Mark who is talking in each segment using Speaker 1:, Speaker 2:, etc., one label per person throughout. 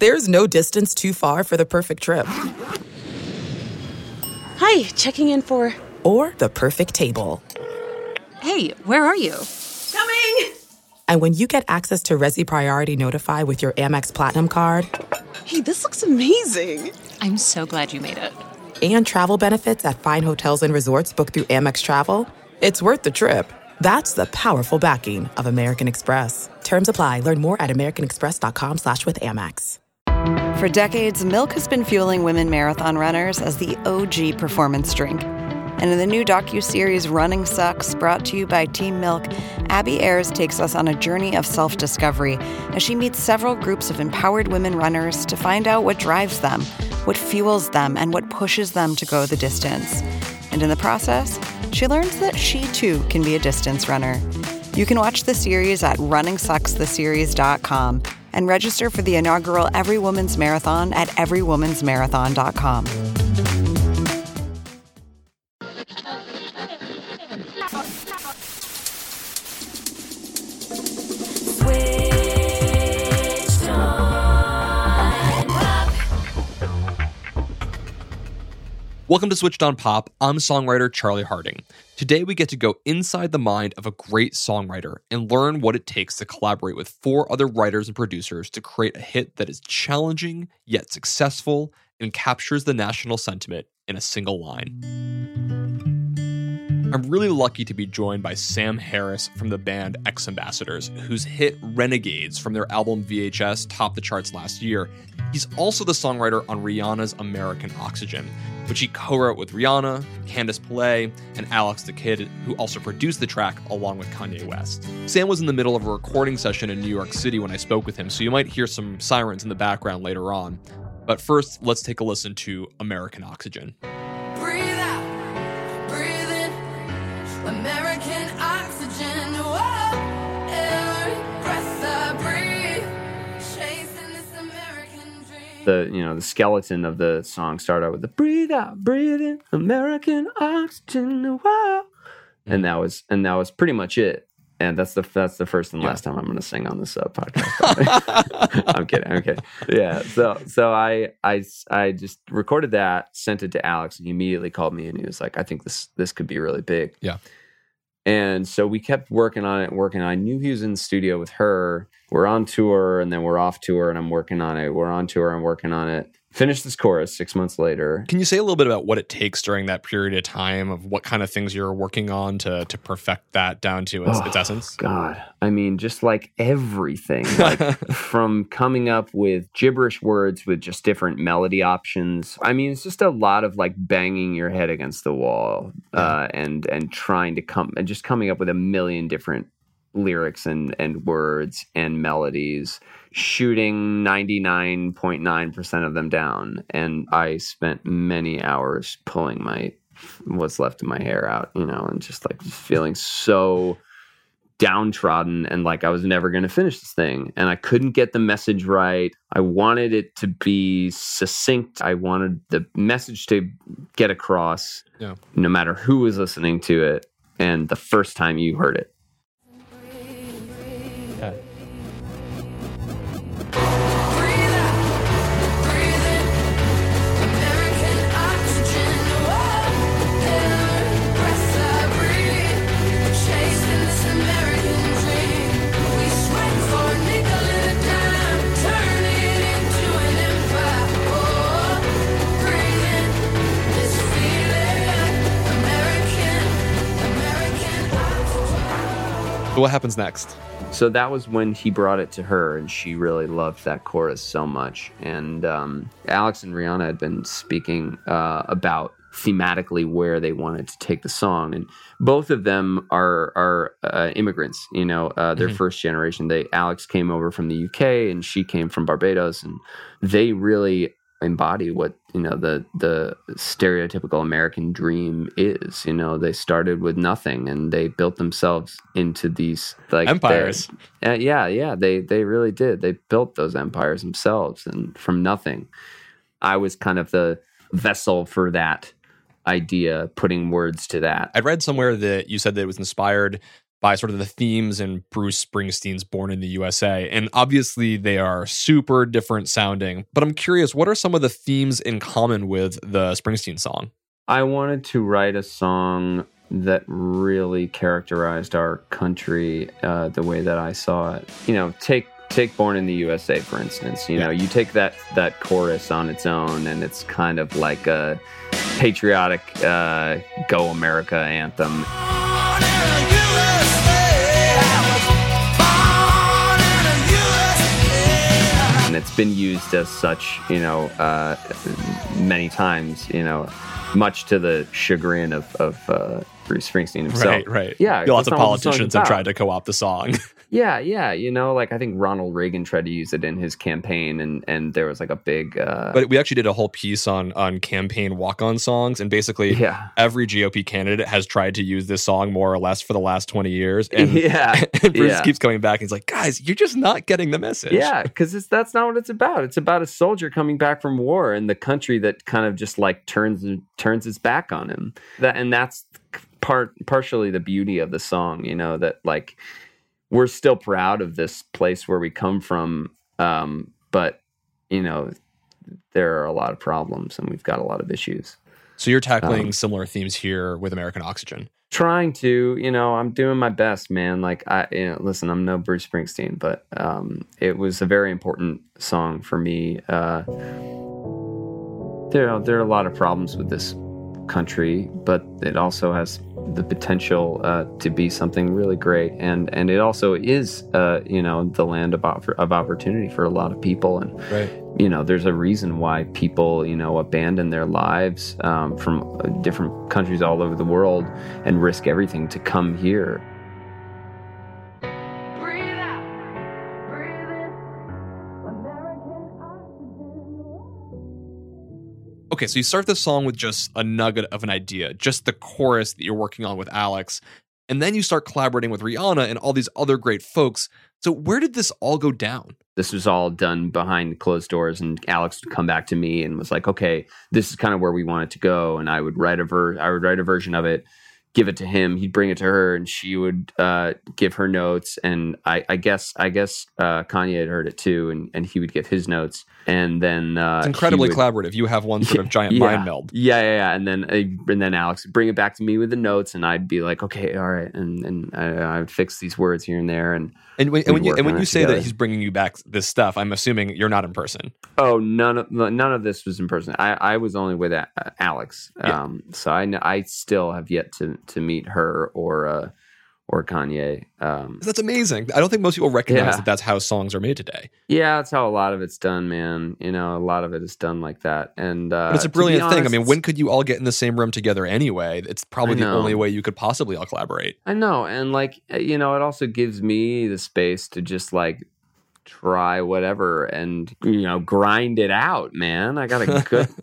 Speaker 1: There's no distance too far for the perfect trip.
Speaker 2: Hi, checking in for...
Speaker 1: Or the perfect table.
Speaker 3: Hey, where are you?
Speaker 2: Coming!
Speaker 1: And when you get access to Resi Priority Notify with your Amex Platinum card...
Speaker 2: Hey, this looks amazing.
Speaker 3: I'm so glad you made it.
Speaker 1: And travel benefits at fine hotels and resorts booked through Amex Travel, it's worth the trip. That's the powerful backing of American Express. Terms apply. Learn more at americanexpress.com/withAmex.
Speaker 4: For decades, Milk has been fueling women marathon runners as the OG performance drink. And in the new docuseries Running Sucks, brought to you by Team Milk, Abby Ayers takes us on a journey of self-discovery as she meets several groups of empowered women runners to find out what drives them, what fuels them, and what pushes them to go the distance. And in the process, she learns that she too can be a distance runner. You can watch the series at runningsuckstheseries.com and register for the inaugural Every Woman's Marathon at everywomansmarathon.com.
Speaker 5: Welcome to Switched on Pop. I'm songwriter Charlie Harding. Today we get to go inside the mind of a great songwriter and learn what it takes to collaborate with 4 other writers and producers to create a hit that is challenging yet successful and captures the national sentiment in a single line. I'm really lucky to be joined by Sam Harris from the band X Ambassadors, whose hit Renegades from their album VHS topped the charts last year. He's also the songwriter on Rihanna's American Oxygen, which he co-wrote with Rihanna, Candice Pillay, and Alex the Kid, who also produced the track along with Kanye West. Sam was in the middle of a recording session in New York City when I spoke with him, so you might hear some sirens in the background later on. But first, let's take a listen to American Oxygen.
Speaker 6: Breathe out, breathe in, American oxygen, whoa, every breath I breathe, chasing this American dream.
Speaker 7: The skeleton of the song started out with the breathe out, breathe in, American oxygen, whoa. And that was pretty much it. And that's the first and last time I'm going to sing on this podcast. I'm kidding. Yeah. So I just recorded that, sent it to Alex, and he immediately called me and he was like, "I think this could be really big."
Speaker 5: Yeah.
Speaker 7: And so we kept working on it. I knew he was in the studio with her. We're on tour, and then we're off tour, and I'm working on it. We're on tour and working on it. Finished this chorus 6 months later.
Speaker 5: Can you say a little bit about what it takes during that period of time, of what kind of things you're working on to perfect that down to its essence?
Speaker 7: God. I mean, just like everything, like from coming up with gibberish words with just different melody options. I mean, it's just a lot of like banging your head against the wall and trying to coming up with a million different lyrics and words and melodies, shooting 99.9% of them down. And I spent many hours pulling what's left of my hair out, and just like feeling so downtrodden and like I was never going to finish this thing. And I couldn't get the message right. I wanted it to be succinct. I wanted the message to get across, no matter who was listening to it and the first time you heard it.
Speaker 5: So what happens next?
Speaker 7: So that was when he brought it to her, and she really loved that chorus so much. And Alex and Rihanna had been speaking about thematically where they wanted to take the song, and both of them are immigrants. They're first generation. Alex came over from the UK, and she came from Barbados, and they really embody what the stereotypical American dream is. They started with nothing and they built themselves into these like
Speaker 5: empires.
Speaker 7: They really did. They built those empires themselves and from nothing. I was kind of the vessel for that idea, putting words to that.
Speaker 5: I read somewhere that you said that it was inspired by sort of the themes in Bruce Springsteen's Born in the USA. And obviously they are super different sounding, but I'm curious, what are some of the themes in common with the Springsteen song?
Speaker 7: I wanted to write a song that really characterized our country the way that I saw it. You know, take Born in the USA, for instance. You know, you take that chorus on its own, and it's kind of like a patriotic Go America anthem. And it's been used as such, you know, many times, you know, much to the chagrin of Bruce Springsteen himself.
Speaker 5: Right.
Speaker 7: Yeah.
Speaker 5: Lots of politicians have tried to co-opt the song.
Speaker 7: Yeah. You know, like I think Ronald Reagan tried to use it in his campaign, and there was like a big...
Speaker 5: But we actually did a whole piece on campaign walk-on songs, and basically every GOP candidate has tried to use this song more or less for the last 20 years. And, and Bruce keeps coming back and he's like, guys, you're just not getting the message.
Speaker 7: Yeah, because that's not what it's about. It's about a soldier coming back from war and the country that kind of just like turns its back on him. That's partially the beauty of the song, you know, that like... We're still proud of this place where we come from, but, you know, there are a lot of problems and we've got a lot of issues.
Speaker 5: So you're tackling similar themes here with American Oxygen.
Speaker 7: Trying to, you know, I'm doing my best, man. Like, listen, I'm no Bruce Springsteen, but it was a very important song for me. There are a lot of problems with this country, but it also has the potential to be something really great, and it also is you know, the land of opportunity for a lot of people. And you know, there's a reason why people, you know, abandon their lives from different countries all over the world and risk everything to come here.
Speaker 5: Okay, so you start the song with just a nugget of an idea, just the chorus that you're working on with Alex, and then you start collaborating with Rihanna and all these other great folks. So where did this all go down?
Speaker 7: This was all done behind closed doors, and Alex would come back to me and was like, okay, this is kind of where we want it to go. And I would write a version of it, give it to him. He'd bring it to her, and she would give her notes. And I guess Kanye had heard it too, and he would give his notes. And then
Speaker 5: it's incredibly collaborative. You have one sort of giant mind meld.
Speaker 7: Yeah. And then Alex would bring it back to me with the notes, and I'd be like, okay, all right, and I would fix these words here and there. And when
Speaker 5: you say that he's bringing you back this stuff, I'm assuming you're not in person.
Speaker 7: Oh, none of this was in person. I was only with Alex. So I still have yet to meet her or Kanye.
Speaker 5: That's amazing. I don't think most people recognize that that's how songs are made today.
Speaker 7: Yeah, that's how a lot of it's done, man. You know, a lot of it is done like that. And
Speaker 5: but it's a brilliant thing. I mean, when could you all get in the same room together anyway? It's probably the only way you could possibly all collaborate.
Speaker 7: I know. And like, you know, it also gives me the space to just like try whatever and, you know, grind it out, man. I gotta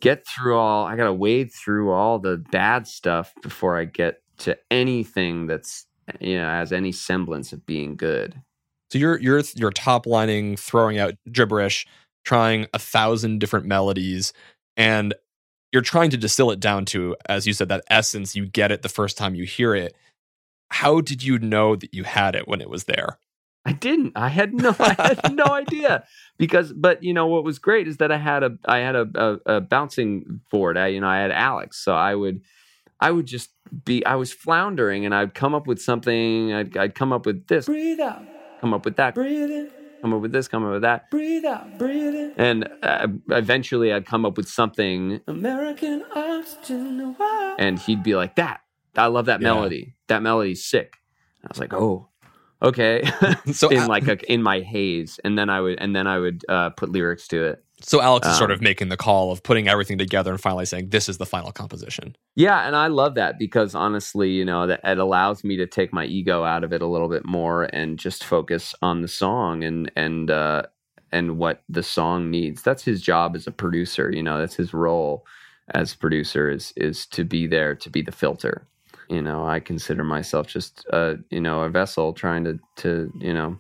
Speaker 7: I gotta wade through all the bad stuff before I get to anything that's, you know, has any semblance of being good.
Speaker 5: So you're top lining, throwing out gibberish, trying 1,000 different melodies, and you're trying to distill it down to, as you said, that essence. You get it the first time you hear it. How did you know that you had it when it was there?
Speaker 7: I didn't. I had no idea. But you know what was great is that I had a bouncing board. I had Alex, so I would just I was floundering, and I'd come up with something. I'd come up with this. Breathe out. Come up with that. Breathe in. Come up with this. Come up with that. Breathe out. Breathe in. And eventually, I'd come up with something. American Oxygen. And he'd be like, "That. I love that melody. That melody's sick." And I was like, "Oh, okay." So in my haze, and then I would put lyrics to it.
Speaker 5: So Alex is sort of making the call of putting everything together and finally saying, this is the final composition. Yeah, and I love that because honestly, you know, that it allows me to take my ego out of it a little bit more and just focus on the song and what the song needs. That's his job as a producer, you know, that's his role as producer is to be there, to be the filter. You know, I consider myself just a vessel trying to you know,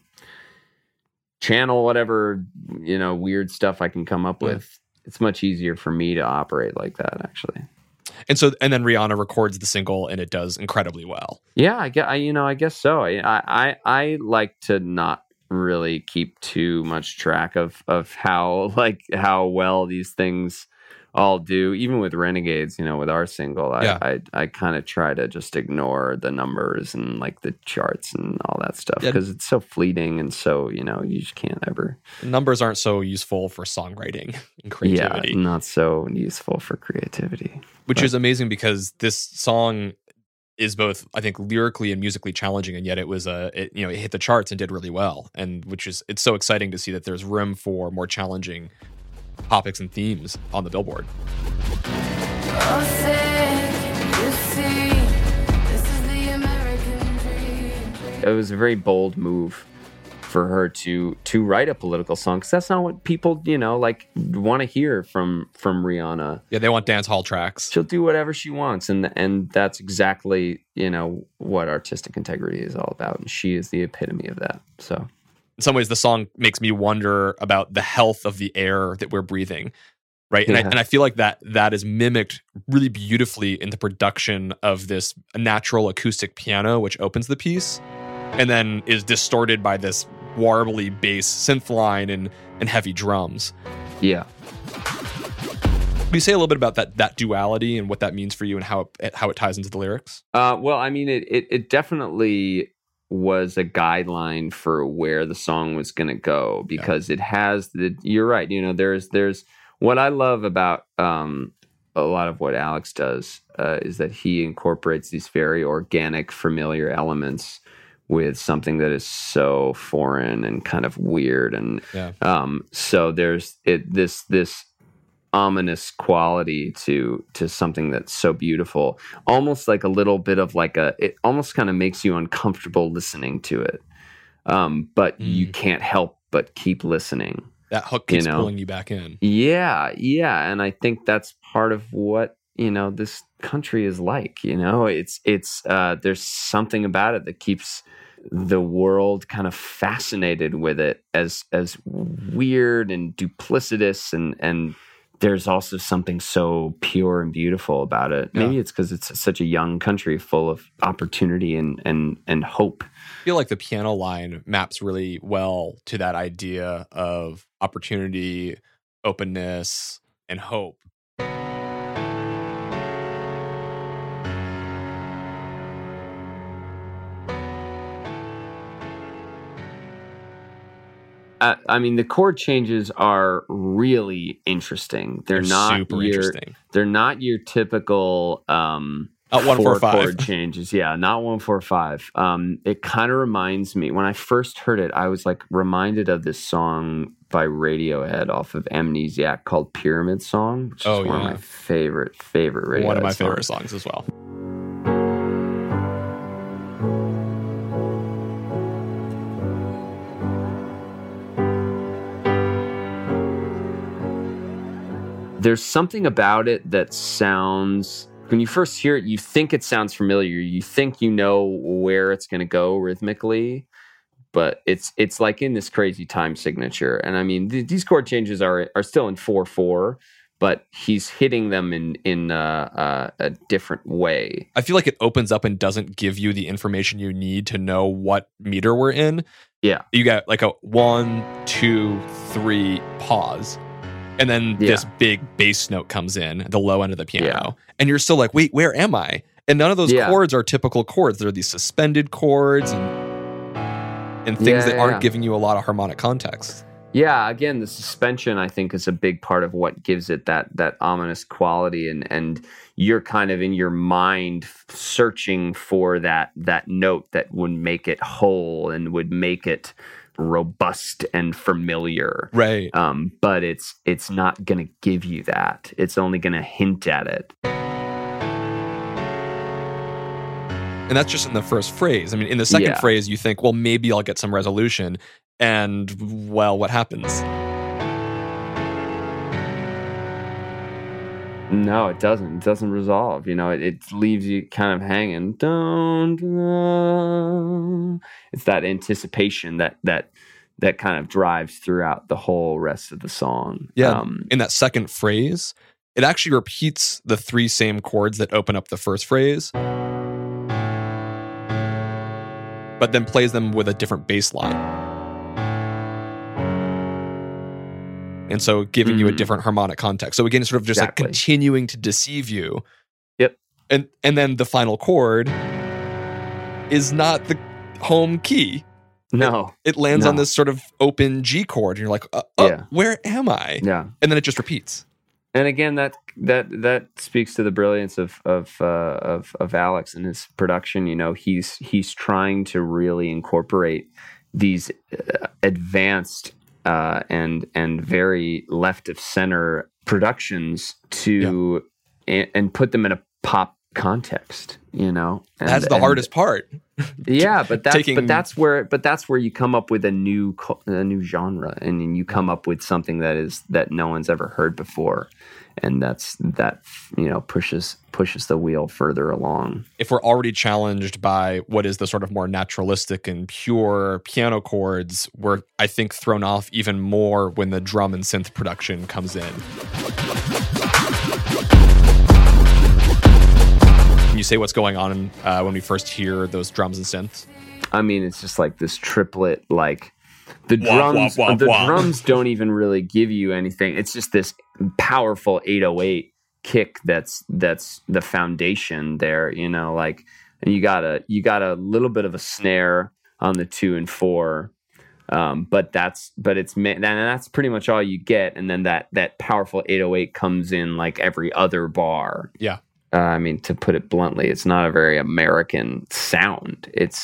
Speaker 5: channel whatever, you know, weird stuff I can come up with. It's much easier for me to operate like that, actually. And then Rihanna records the single and it does incredibly well.
Speaker 7: Yeah, I guess so. I like to not really keep too much track of how well these things all do. Even with Renegades, with our single, I kind of try to just ignore the numbers and like the charts and all that stuff because it's so fleeting and so you just can't ever.
Speaker 5: Numbers aren't so useful for songwriting and creativity.
Speaker 7: Yeah, not so useful for creativity.
Speaker 5: Which is amazing because this song is both, I think, lyrically and musically challenging, and yet it hit the charts and did really well. And it's so exciting to see that there's room for more challenging topics and themes on the Billboard.
Speaker 7: It was a very bold move for her to write a political song because that's not what people want to hear from Rihanna.
Speaker 5: Yeah, they want dance hall tracks.
Speaker 7: She'll do whatever she wants, and that's exactly what artistic integrity is all about, and she is the epitome of that. So
Speaker 5: in some ways, the song makes me wonder about the health of the air that we're breathing, right? And I feel like that is mimicked really beautifully in the production of this natural acoustic piano, which opens the piece, and then is distorted by this warbly bass synth line and heavy drums.
Speaker 7: Yeah.
Speaker 5: Can you say a little bit about that duality and what that means for you and how it ties into the lyrics?
Speaker 7: Well, I mean, it definitely was a guideline for where the song was going to go because it has you're right. There's what I love about a lot of what Alex does is that he incorporates these very organic, familiar elements with something that is so foreign and kind of weird, and so there's this ominous quality to something that's so beautiful, almost like a little bit of it almost kind of makes you uncomfortable listening to it, but you can't help but keep listening.
Speaker 5: That hook keeps pulling you back in.
Speaker 7: Yeah, and I think that's part of what this country is like. It's there's something about it that keeps the world kind of fascinated with it as weird and duplicitous, and there's also something so pure and beautiful about it. Maybe it's because it's such a young country full of opportunity and hope.
Speaker 5: I feel like the piano line maps really well to that idea of opportunity, openness, and hope.
Speaker 7: I mean, the chord changes are really interesting. They're not
Speaker 5: super interesting.
Speaker 7: They're not your typical
Speaker 5: 1-4-5
Speaker 7: chord changes. Yeah, not 1-4-5. It kind of reminds me, when I first heard it, I was reminded of this song by Radiohead off of Amnesiac called Pyramid Song, which is one of my favorite Radiohead
Speaker 5: One of my favorite songs as well.
Speaker 7: There's something about it that sounds, when you first hear it, you think it sounds familiar. You think where it's going to go rhythmically, but it's like in this crazy time signature. And I mean, these chord changes are still in 4/4, but he's hitting them in a different way.
Speaker 5: I feel like it opens up and doesn't give you the information you need to know what meter we're in.
Speaker 7: Yeah.
Speaker 5: You got like a 1, 2, 3 pause. And then this big bass note comes in, the low end of the piano. And you're still like, wait, where am I? And none of those chords are typical chords. They're these suspended chords and things that aren't giving you a lot of harmonic context.
Speaker 7: Yeah, again, the suspension, I think, is a big part of what gives it that ominous quality. And you're kind of in your mind searching for that note that would make it whole and would make it robust and familiar,
Speaker 5: right?
Speaker 7: But it's not going to give you that. It's only going to hint at it.
Speaker 5: And that's just in the first phrase. I mean, in the second phrase, you think, well, maybe I'll get some resolution. And, well, what happens?
Speaker 7: No, it doesn't. It doesn't resolve. It leaves you kind of hanging. It's that anticipation that kind of drives throughout the whole rest of the song.
Speaker 5: Yeah. In that second phrase, it actually repeats the 3 same chords that open up the first phrase, but then plays them with a different bass line. And so giving you a different harmonic context. So again, it's sort of just like continuing to deceive you.
Speaker 7: Yep.
Speaker 5: And then the final chord is not the home key.
Speaker 7: No.
Speaker 5: It lands on this sort of open G chord, and you're like, where am I?
Speaker 7: Yeah.
Speaker 5: And then it just repeats.
Speaker 7: And again, that speaks to the brilliance of Alex and his production. You know, he's trying to really incorporate these advanced and very left of center productions to and put them in a pop context. You know,
Speaker 5: that's the hardest part.
Speaker 7: Yeah, but that's where you come up with a new genre, and you come up with something that no one's ever heard before, and that pushes the wheel further along.
Speaker 5: If we're already challenged by what is the sort of more naturalistic and pure piano chords, we're, I think, thrown off even more when the drum and synth production comes in. Can you say what's going on when we first hear those drums and synths?
Speaker 7: I mean, it's just like this triplet, like the drums. Drums don't even really give you anything. It's just this powerful 808 kick that's the foundation there. You know, like, and you got a little bit of a snare on the 2 and 4, but that's pretty much all you get. And then that powerful 808 comes in like every other bar.
Speaker 5: Yeah.
Speaker 7: I mean, to put it bluntly, it's not a very American sound. It's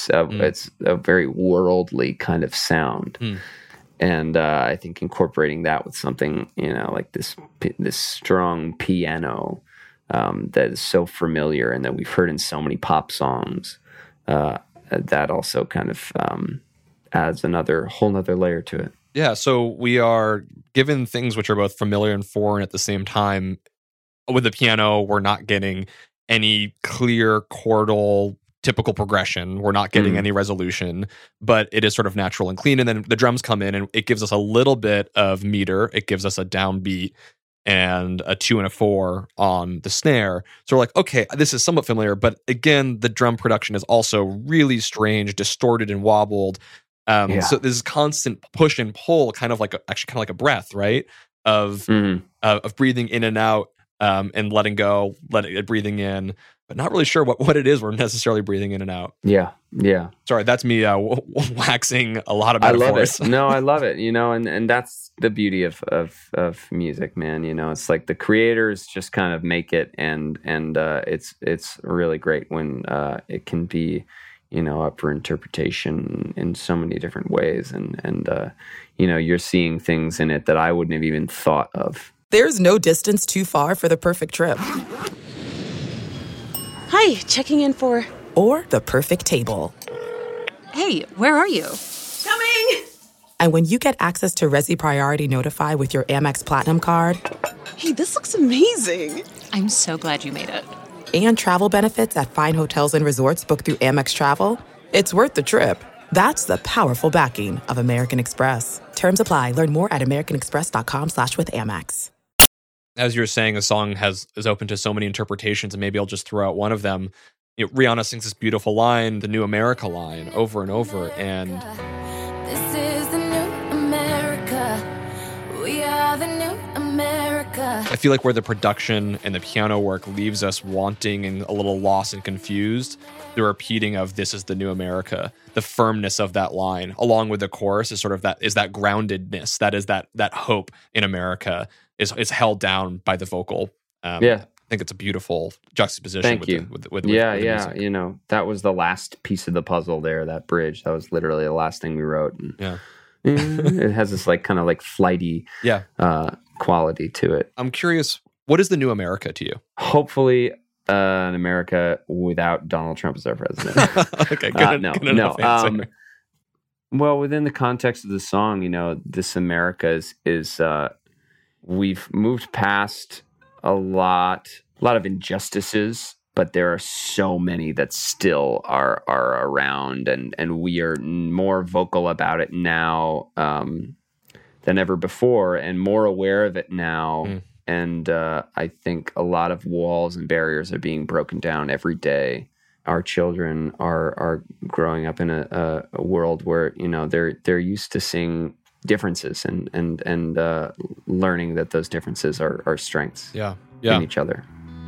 Speaker 7: a very worldly kind of sound, and I think incorporating that with something, you know, like this strong piano that is so familiar and that we've heard in so many pop songs, that also kind of adds whole nother layer to it.
Speaker 5: Yeah. So we are given things which are both familiar and foreign at the same time. With the piano, we're not getting any clear chordal typical progression. We're not getting any resolution, but it is sort of natural and clean. And then the drums come in and it gives us a little bit of meter. It gives us a downbeat and a 2 and a 4 on the snare. So we're like, okay, this is somewhat familiar. But again, the drum production is also really strange, distorted and wobbled. So this constant push and pull, kind of like a breath, right? Of breathing in and out. And letting go, breathing in, but not really sure what it is we're necessarily breathing in and out.
Speaker 7: Yeah.
Speaker 5: Sorry, that's me waxing a lot of metaphors.
Speaker 7: I love it. No, I love it. You know, and that's the beauty of music, man. You know, it's like the creators just kind of make it, and it's really great when it can be, you know, up for interpretation in so many different ways, and you know, you're seeing things in it that I wouldn't have even thought of.
Speaker 1: There's no distance too far for the perfect trip.
Speaker 2: Hi, checking in for...
Speaker 1: Or the perfect table.
Speaker 3: Hey, where are you?
Speaker 2: Coming!
Speaker 1: And when you get access to Resi Priority Notify with your Amex Platinum card...
Speaker 2: Hey, this looks amazing!
Speaker 3: I'm so glad you made it.
Speaker 1: And travel benefits at fine hotels and resorts booked through Amex Travel, it's worth the trip. That's the powerful backing of American Express. Terms apply. Learn more at americanexpress.com/withAmex.
Speaker 5: As you're saying, a song is open to so many interpretations, and maybe I'll just throw out one of them. You know, Rihanna sings this beautiful line, the New America line, over and over, and
Speaker 6: This is the new America. We are the new America.
Speaker 5: I feel like where the production and the piano work leaves us wanting and a little lost and confused, the repeating of "This is the new America," the firmness of that line, along with the chorus, is sort of that groundedness, that hope in America. Is held down by the vocal. I think it's a beautiful juxtaposition.
Speaker 7: Thank you.
Speaker 5: With the music.
Speaker 7: You know, that was the last piece of the puzzle there, that bridge. That was literally the last thing we wrote. And it has this like kind of like flighty quality to it.
Speaker 5: I'm curious, what is the new America to you?
Speaker 7: Hopefully an America without Donald Trump as our president.
Speaker 5: Okay, good enough answer.
Speaker 7: Well, within the context of the song, you know, this America is we've moved past a lot of injustices, but there are so many that still are around, and we are more vocal about it now than ever before, and more aware of it now And I think a lot of walls and barriers are being broken down every day. Our children are growing up in a world where, you know, they're used to seeing differences and learning that those differences are strengths in each other.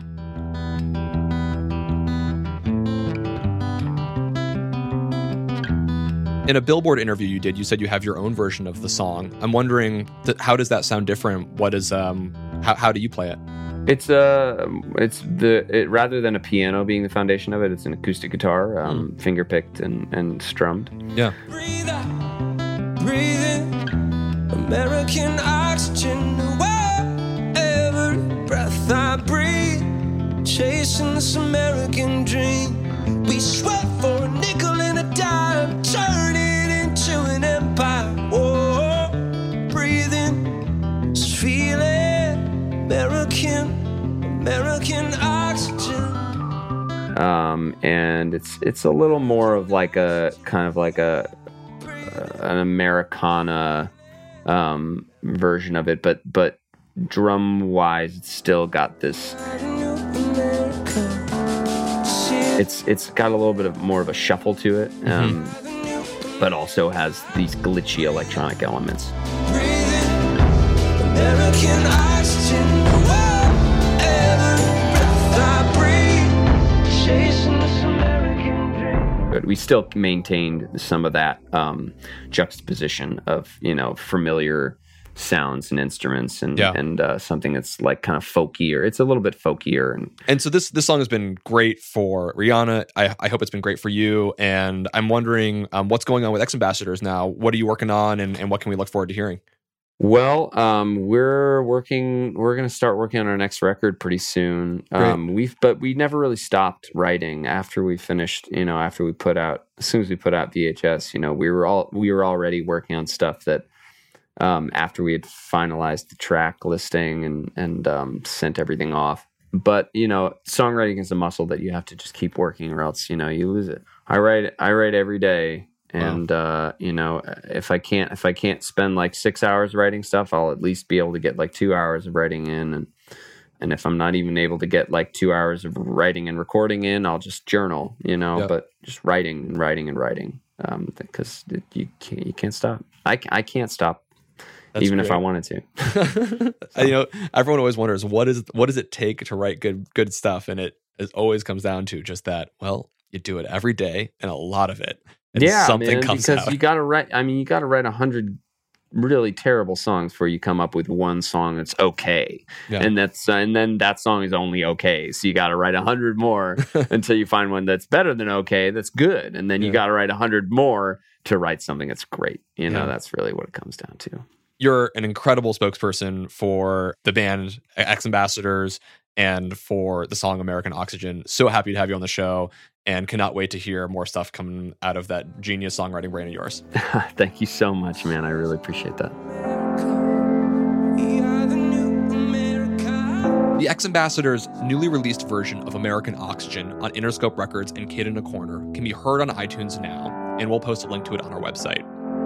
Speaker 5: In a Billboard interview you did, you said you have your own version of the song. I'm wondering, how does that sound different? What is how do you play it?
Speaker 7: It's rather than a piano being the foundation of it, it's an acoustic guitar, finger picked and strummed.
Speaker 5: Yeah.
Speaker 8: Breathe out, breathe in, American oxygen. Every breath I breathe, chasing this American dream. We sweat for a nickel and a dime, turn it into an empire. Whoa, breathing, just feeling American oxygen.
Speaker 7: And it's a little more of like a kind of like an Americana version of it, but drum wise, it's still got this. It's got a little bit of more of a shuffle to it, but also has these glitchy electronic elements.
Speaker 8: American oxygen, chasing this American dream.
Speaker 7: But we still maintained some of that juxtaposition of, you know, familiar sounds and instruments and something that's like kind of folkier. It's a little bit folkier.
Speaker 5: And so this song has been great for Rihanna. I hope it's been great for you. And I'm wondering what's going on with X Ambassadors now. What are you working on and what can we look forward to hearing?
Speaker 7: Well, we're going to start working on our next record pretty soon. We never really stopped writing after we finished, you know, as soon as we put out VHS, you know, we were already working on stuff that, after we had finalized the track listing and sent everything off. But, you know, songwriting is a muscle that you have to just keep working or else, you know, you lose it. I write every day. And, you know, if I can't spend like 6 hours writing stuff, I'll at least be able to get like 2 hours of writing in. And if I'm not even able to get like 2 hours of writing and recording in, I'll just journal, you know, but just writing, because you can't stop. I can't stop. That's even great. If I wanted to.
Speaker 5: You know, everyone always wonders, what does it take to write good stuff? And it always comes down to just that, well, you do it every day and a lot of it. Something comes out.
Speaker 7: You got to write 100 really terrible songs before you come up with one song that's okay. Yeah. And then that song is only okay. So you got to write 100 more until you find one that's better than okay, that's good. And then you got to write 100 more to write something that's great. You know, that's really what it comes down to.
Speaker 5: You're an incredible spokesperson for the band X Ambassadors and for the song American Oxygen. So happy to have you on the show and cannot wait to hear more stuff coming out of that genius songwriting brain of yours.
Speaker 7: Thank you so much, man. I really appreciate that.
Speaker 5: The X Ambassadors' newly released version of American Oxygen on Interscope Records and Kid in a Corner can be heard on iTunes now, and we'll post a link to it on our website.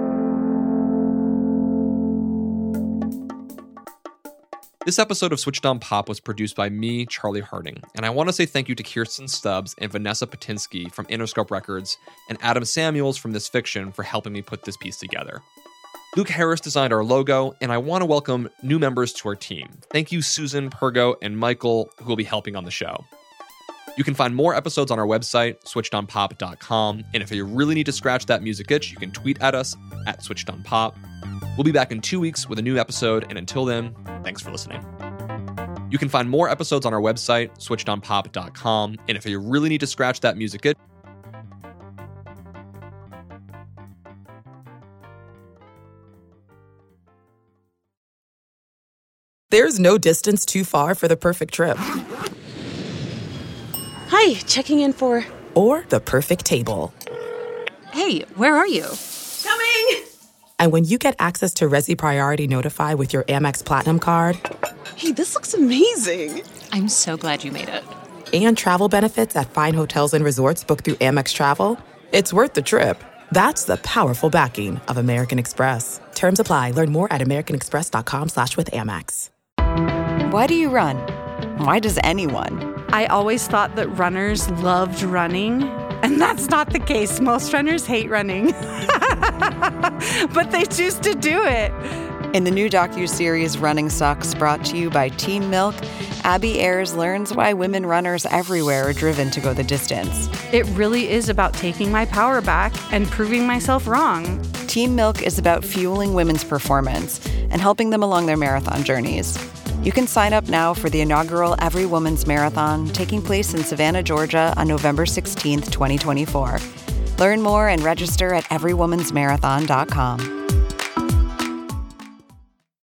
Speaker 5: This episode of Switched on Pop was produced by me, Charlie Harding, and I want to say thank you to Kirsten Stubbs and Vanessa Patinsky from Interscope Records and Adam Samuels from This Fiction for helping me put this piece together. Luke Harris designed our logo, and I want to welcome new members to our team. Thank you, Susan, Pergo, and Michael, who will be helping on the show. You can find more episodes on our website, switchedonpop.com, and if you really need to scratch that music itch, you can tweet at us at switchedonpop. We'll be back in 2 weeks with a new episode, and until then, thanks for listening. You can find more episodes on our website, switchedonpop.com, and if you really need to scratch that music itch,
Speaker 1: There's no distance too far for the perfect trip.
Speaker 2: Hi, checking in for...
Speaker 1: Or the perfect table.
Speaker 3: Hey, where are you?
Speaker 2: Coming!
Speaker 1: And when you get access to Resi Priority Notify with your Amex Platinum card...
Speaker 2: Hey, this looks amazing!
Speaker 3: I'm so glad you made it.
Speaker 1: And travel benefits at fine hotels and resorts booked through Amex Travel, it's worth the trip. That's the powerful backing of American Express. Terms apply. Learn more at americanexpress.com/withAmex.
Speaker 4: Why do you run? Why does anyone?
Speaker 9: I always thought that runners loved running, and that's not the case. Most runners hate running, but they choose to do it.
Speaker 4: In the new docuseries Running Sucks, brought to you by Team Milk, Abby Ayers learns why women runners everywhere are driven to go the distance.
Speaker 9: It really is about taking my power back and proving myself wrong.
Speaker 4: Team Milk is about fueling women's performance and helping them along their marathon journeys. You can sign up now for the inaugural Every Woman's Marathon taking place in Savannah, Georgia on November 16th, 2024. Learn more and register at everywomansmarathon.com.